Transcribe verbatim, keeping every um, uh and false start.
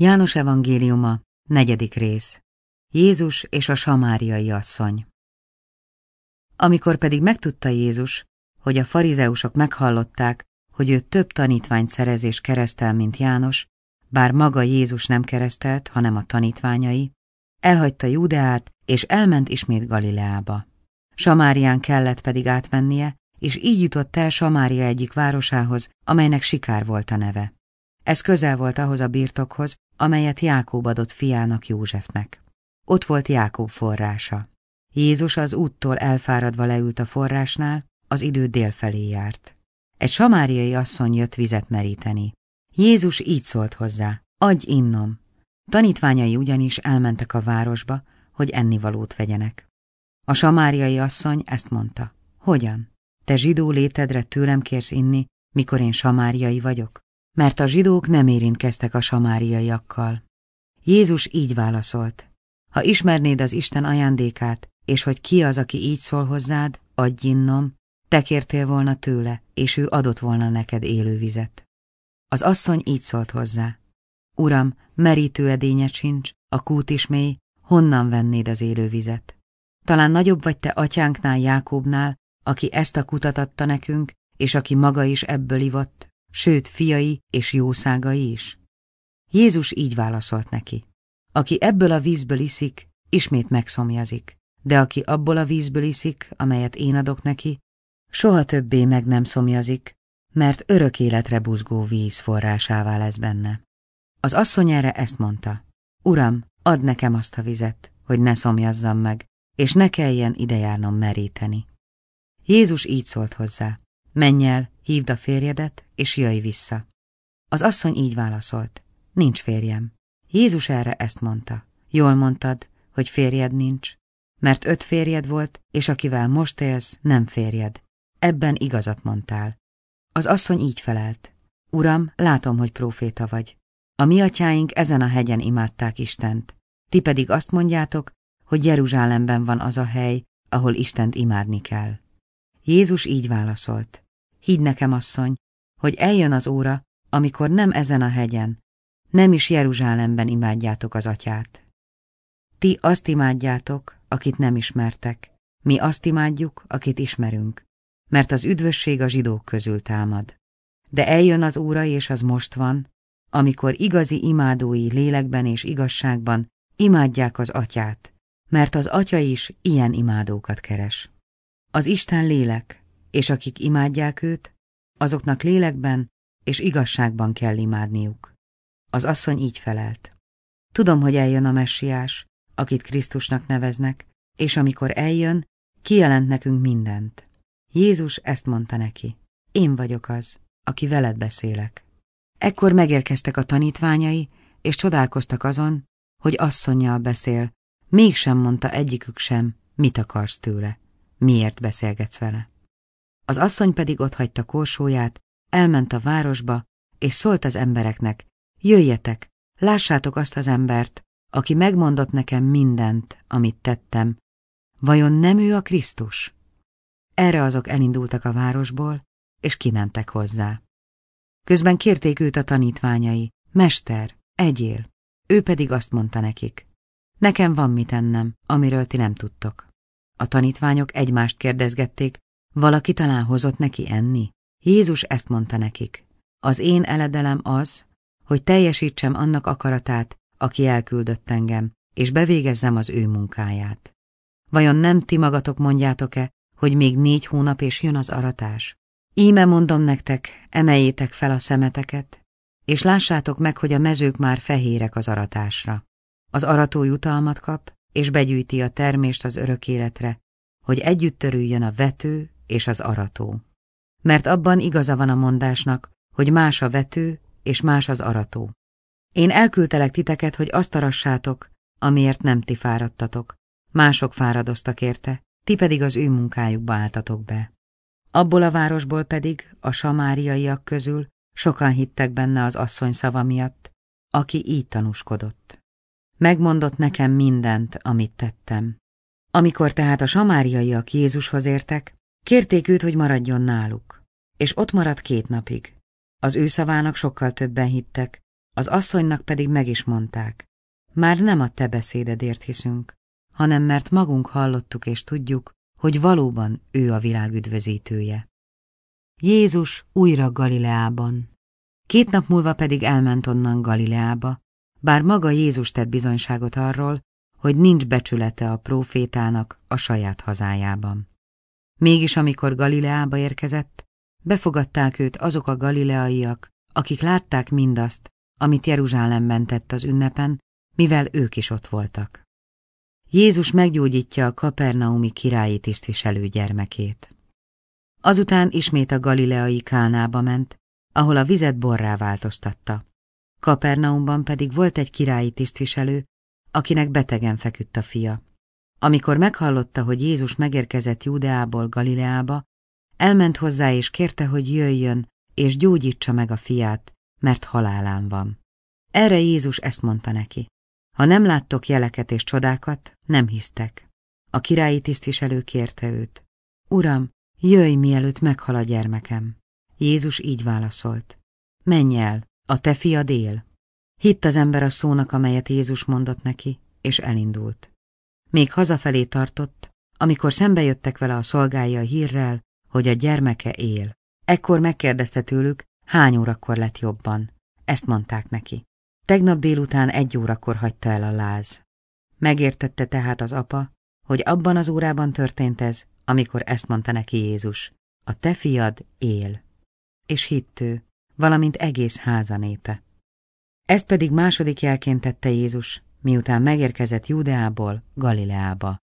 János evangéliuma, negyedik rész. Jézus és a samáriai asszony. Amikor pedig megtudta Jézus, hogy a farizeusok meghallották, hogy ő több tanítványt szerez és keresztel, mint János, bár maga Jézus nem keresztelt, hanem a tanítványai, elhagyta Judeát, és elment ismét Galileába. Samárián kellett pedig átmennie, és így jutott el Samária egyik városához, amelynek Sikár volt a neve. Ez közel volt ahhoz a birtokhoz, amelyet Jákob adott fiának, Józsefnek. Ott volt Jákob forrása. Jézus az úttól elfáradva leült a forrásnál, az idő délfelé járt. Egy samáriai asszony jött vizet meríteni. Jézus így szólt hozzá: adj innom. Tanítványai ugyanis elmentek a városba, hogy ennivalót vegyenek. A samáriai asszony ezt mondta: hogyan? Te zsidó létedre tőlem kérsz inni, mikor én samáriai vagyok? Mert a zsidók nem érintkeztek a samáriaiakkal. Jézus így válaszolt: ha ismernéd az Isten ajándékát, és hogy ki az, aki így szól hozzád, adj innom, te kértél volna tőle, és ő adott volna neked élő vizet. Az asszony így szólt hozzá: Uram, merítő edényed sincs, a kút is mély, honnan vennéd az élő vizet? Talán nagyobb vagy te atyánknál, Jákobnál, aki ezt a kutat adta nekünk, és aki maga is ebből ivott, sőt fiai és jószágai is? Jézus így válaszolt neki: aki ebből a vízből iszik, ismét megszomjazik, de aki abból a vízből iszik, amelyet én adok neki, soha többé meg nem szomjazik, mert örök életre buzgó víz forrásává lesz benne. Az asszony erre ezt mondta: Uram, add nekem azt a vizet, hogy ne szomjazzam meg, és ne kelljen idejárnom meríteni. Jézus így szólt hozzá: menj el, hívd a férjedet, és jöjj vissza. Az asszony így válaszolt: nincs férjem. Jézus erre ezt mondta: jól mondtad, hogy férjed nincs, mert öt férjed volt, és akivel most élsz, nem férjed. Ebben igazat mondtál. Az asszony így felelt: Uram, látom, hogy próféta vagy. A mi atyáink ezen a hegyen imádták Istent, ti pedig azt mondjátok, hogy Jeruzsálemben van az a hely, ahol Istent imádni kell. Jézus így válaszolt: hidd nekem, asszony, hogy eljön az óra, amikor nem ezen a hegyen, nem is Jeruzsálemben imádjátok az atyát. Ti azt imádjátok, akit nem ismertek, mi azt imádjuk, akit ismerünk, mert az üdvösség a zsidók közül támad. De eljön az óra, és az most van, amikor igazi imádói lélekben és igazságban imádják az atyát, mert az atya is ilyen imádókat keres. Az Isten lélek, és akik imádják őt, azoknak lélekben és igazságban kell imádniuk. Az asszony így felelt: tudom, hogy eljön a messiás, akit Krisztusnak neveznek, és amikor eljön, kijelent nekünk mindent. Jézus ezt mondta neki: én vagyok az, aki veled beszélek. Ekkor megérkeztek a tanítványai, és csodálkoztak azon, hogy asszonnyal beszél, mégsem mondta egyikük sem, mit akarsz tőle, miért beszélgetsz vele. Az asszony pedig otthagyta korsóját, elment a városba, és szólt az embereknek: jöjjetek, lássátok azt az embert, aki megmondott nekem mindent, amit tettem. Vajon nem ő a Krisztus? Erre azok elindultak a városból, és kimentek hozzá. Közben kérték őt a tanítványai: Mester, egyél! Ő pedig azt mondta nekik: nekem van mit ennem, amiről ti nem tudtok. A tanítványok egymást kérdezgették: valaki talán hozott neki enni? Jézus ezt mondta nekik: az én eledelem az, hogy teljesítsem annak akaratát, aki elküldött engem, és bevégezzem az ő munkáját. Vajon nem ti magatok mondjátok-e, hogy még négy hónap és jön az aratás? Íme mondom nektek, emeljétek fel a szemeteket, és lássátok meg, hogy a mezők már fehérek az aratásra. Az arató jutalmat kap, és begyűjti a termést az örök életre, hogy együtt törüljön a vető és az arató. Mert abban igaza van a mondásnak, hogy más a vető, és más az arató. Én elküldtelek titeket, hogy azt arassátok, amiért nem ti fáradtatok. Mások fáradoztak érte, ti pedig az ő munkájukba álltatok be. Abból a városból pedig, a samáriaiak közül sokan hittek benne az asszony szava miatt, aki így tanúskodott: megmondott nekem mindent, amit tettem. Amikor tehát a samáriaiak Jézushoz értek, kérték őt, hogy maradjon náluk, és ott maradt két napig. Az ő szavának sokkal többen hittek, Az asszonynak pedig meg is mondták, már nem a te beszédedért hiszünk, hanem mert magunk hallottuk és tudjuk, hogy valóban ő a világ üdvözítője. Jézus újra Galileában. Két nap múlva pedig elment onnan Galileába, bár maga Jézus tett bizonyságot arról, hogy nincs becsülete a prófétának a saját hazájában. Mégis amikor Galileába érkezett, befogadták őt azok a galileaiak, akik látták mindazt, amit Jeruzsálemben tett az ünnepen, mivel ők is ott voltak. Jézus meggyógyítja a kapernaumi királyi tisztviselő gyermekét. Azután ismét a galileai Kánába ment, ahol a vizet borrá változtatta. Kapernaumban pedig volt egy királyi tisztviselő, akinek betegen feküdt a fia. Amikor meghallotta, hogy Jézus megérkezett Júdeából Galileába, elment hozzá és kérte, hogy jöjjön és gyógyítsa meg a fiát, mert halálán van. Erre Jézus ezt mondta neki: ha nem láttok jeleket és csodákat, nem hisztek. A királyi tisztviselő kérte őt: Uram, jöjj, mielőtt meghal a gyermekem. Jézus így válaszolt: menj el, a te fiad él. Hitt az ember a szónak, amelyet Jézus mondott neki, és elindult. Még hazafelé tartott, amikor szembejöttek vele a szolgái a hírrel, hogy a gyermeke él. Ekkor megkérdezte tőlük, hány órakor lett jobban. Ezt mondták neki: tegnap délután egy órakor hagyta el a láz. Megértette tehát az apa, hogy abban az órában történt ez, amikor ezt mondta neki Jézus: a te fiad él. És hitt ő, valamint egész háza népe. Ezt pedig második jelként tette Jézus, miután megérkezett Júdeából Galileába.